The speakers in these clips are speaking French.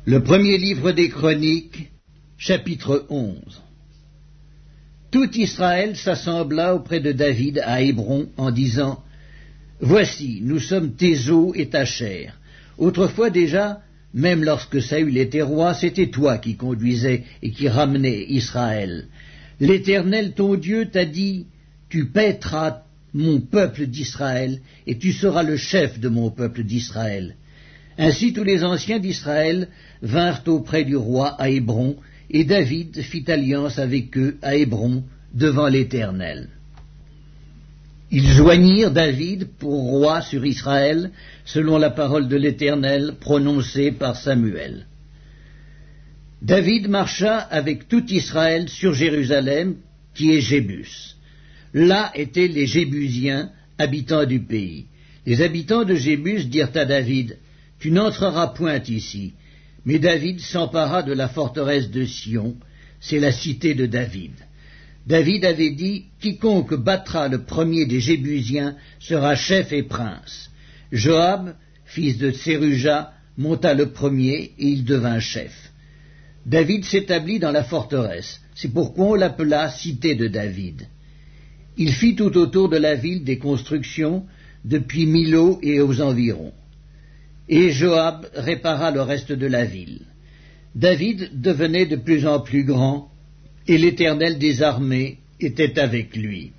Le premier livre des Chroniques, chapitre 11. Tout Israël s'assembla auprès de David à Hébron en disant « Voici, nous sommes tes os et ta chair. Autrefois déjà, même lorsque Saül était roi, c'était toi qui conduisais et qui ramenais Israël. L'Éternel ton Dieu t'a dit « Tu paîtras mon peuple d'Israël et tu seras le chef de mon peuple d'Israël. » Ainsi tous les anciens d'Israël vinrent auprès du roi à Hébron, et David fit alliance avec eux à Hébron devant l'Éternel. Ils joignirent David pour roi sur Israël, selon la parole de l'Éternel prononcée par Samuel. David marcha avec tout Israël sur Jérusalem, qui est Jébus. Là étaient les Jébusiens, habitants du pays. Les habitants de Jébus dirent à David « Tu n'entreras point ici. » Mais David s'empara de la forteresse de Sion, c'est la cité de David. David avait dit « Quiconque battra le premier des Jébusiens sera chef et prince. » Joab, fils de Tseruja, monta le premier et il devint chef. David s'établit dans la forteresse, c'est pourquoi on l'appela cité de David. Il fit tout autour de la ville des constructions, depuis Milo et aux environs. Et Joab répara le reste de la ville. David devenait de plus en plus grand, et l'Éternel des armées était avec lui.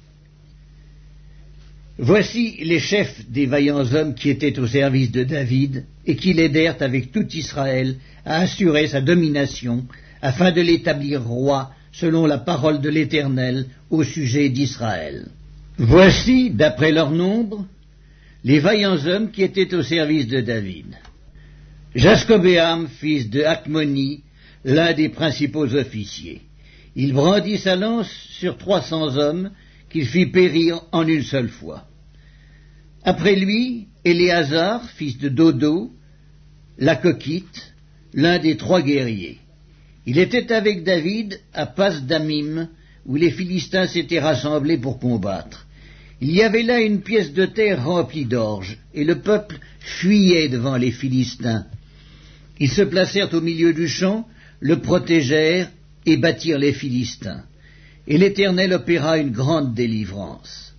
Voici les chefs des vaillants hommes qui étaient au service de David, et qui l'aidèrent avec tout Israël à assurer sa domination, afin de l'établir roi, selon la parole de l'Éternel au sujet d'Israël. Voici, d'après leur nombre, les vaillants hommes qui étaient au service de David. Jaskobéam, fils de Hakmoni, l'un des principaux officiers. Il brandit sa lance sur 300 hommes qu'il fit périr en une seule fois. Après lui, Éléazar, fils de Dodo, l'Akokite, l'un des 3 guerriers. Il était avec David à Pas-Damim, où les Philistins s'étaient rassemblés pour combattre. Il y avait là une pièce de terre remplie d'orge, et le peuple fuyait devant les Philistins. Ils se placèrent au milieu du champ, le protégèrent et battirent les Philistins. Et l'Éternel opéra une grande délivrance.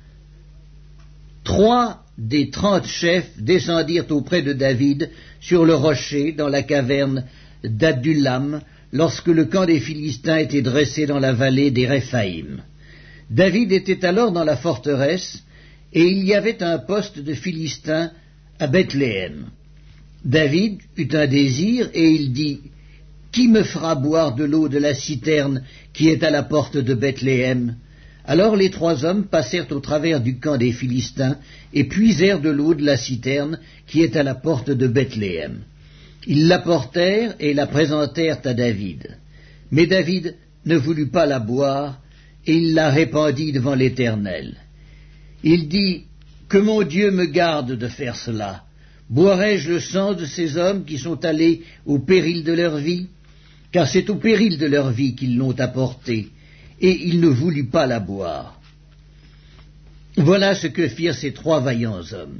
3 des 30 chefs descendirent auprès de David sur le rocher dans la caverne d'Adullam, lorsque le camp des Philistins était dressé dans la vallée des Réphaïm. David était alors dans la forteresse, et il y avait un poste de Philistins à Bethléem. David eut un désir, et il dit « Qui me fera boire de l'eau de la citerne qui est à la porte de Bethléem ?» Alors les 3 hommes passèrent au travers du camp des Philistins, et puisèrent de l'eau de la citerne qui est à la porte de Bethléem. Ils l'apportèrent et la présentèrent à David. Mais David ne voulut pas la boire, et il la répandit devant l'Éternel. Il dit « Que mon Dieu me garde de faire cela. Boirai-je le sang de ces hommes qui sont allés au péril de leur vie? Car c'est au péril de leur vie qu'ils l'ont apportée, et il ne voulut pas la boire. » Voilà ce que firent ces 3 vaillants hommes.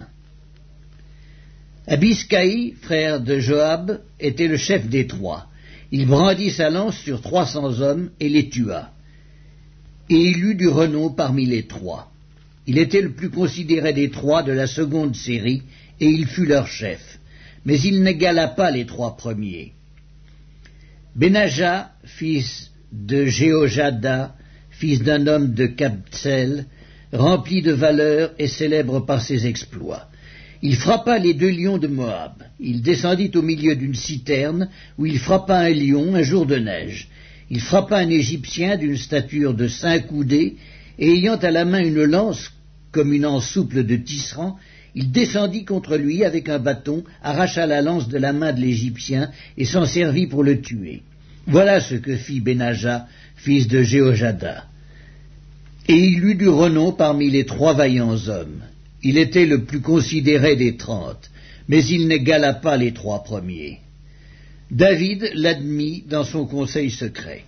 Abiscaï, frère de Joab, était le chef des 3. Il brandit sa lance sur 300 hommes et les tua. Et il eut du renom parmi les 3. Il était le plus considéré des 3 de la seconde série, et il fut leur chef. Mais il n'égala pas les 3 premiers. Benaja, fils de Jéhojada, fils d'un homme de Kabtsel, rempli de valeur et célèbre par ses exploits. Il frappa les 2 lions de Moab. Il descendit au milieu d'une citerne, où il frappa un lion un jour de neige. Il frappa un Égyptien d'une stature de 5 coudées, et ayant à la main une lance comme une anse souple de tisserand, il descendit contre lui avec un bâton, arracha la lance de la main de l'Égyptien, et s'en servit pour le tuer. Voilà ce que fit Benaja, fils de Jéhojada. Et il eut du renom parmi les 3 vaillants hommes. Il était le plus considéré des 30, mais il n'égala pas les 3 premiers. David l'admit dans son conseil secret.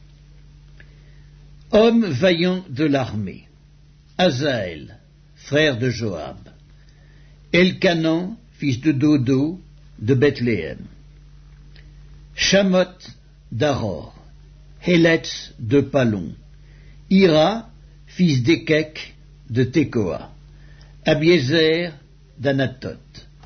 Homme vaillant de l'armée. Azaël, frère de Joab. Elkanan, fils de Dodo, de Bethléem. Shamoth d'Aror, Héletz de Palon, Ira, fils d'Ekek de Tekoa, Abiezer d'Anatot,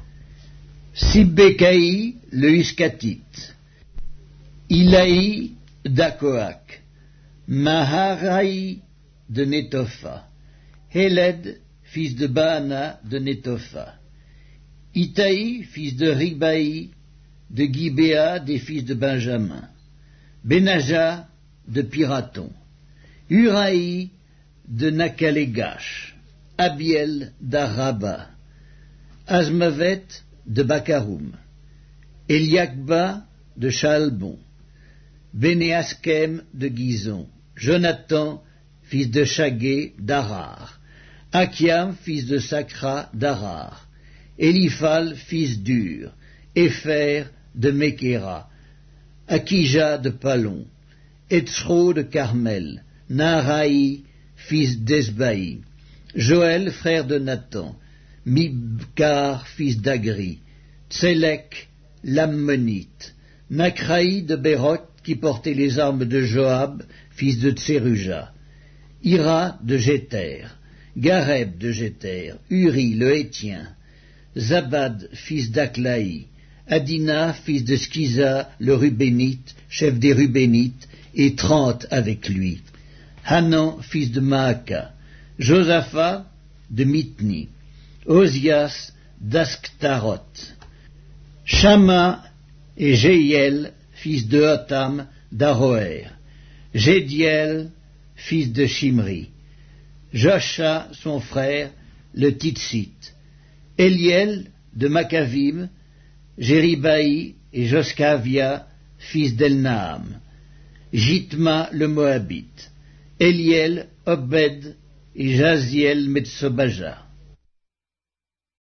Sibbekai le Huskatite, Ilaï d'Akoak, Maharai de Netopha, Héled, fils de Baana de Netopha, Itaï, fils de Ribaï, de Gibéa, des fils de Benjamin, Benaja de Piraton, Uraï de Nakalegash, Abiel d'Araba, Azmavet de Bakaroum, Eliakba de Chalbon, Bénéaskem de Gizon, Jonathan, fils de Chagé d'Arar, Akiam, fils de Sakra d'Arar, Eliphal, fils d'Ur, Épher de Mékéra, Akija de Palon, Etzro de Carmel, Naharaï, fils d'Esbaï, Joël, frère de Nathan, Mibkar, fils d'Agri, Tselek, l'Ammonite, Nakraï de Béroth, qui portait les armes de Joab, fils de Tseruja, Ira de Jéter, Gareb de Jéter, Uri le Hétien, Zabad, fils d'Aklaï, Adina, fils de Skiza, le Rubénite, chef des Rubénites, et 30 avec lui, Hanan, fils de Maaka, Josaphat de Mitni, Ozias d'Asktaroth, Shama et Jéiel, fils de Hotam d'Aroer, Jédiel, fils de Shimri, Josha, son frère, le Titsite, Eliel de Makavim, Jéribaï et Joskavia, fils d'Elnaam, Jitma le Moabite, Eliel, Obed et Jaziel Metsobaja.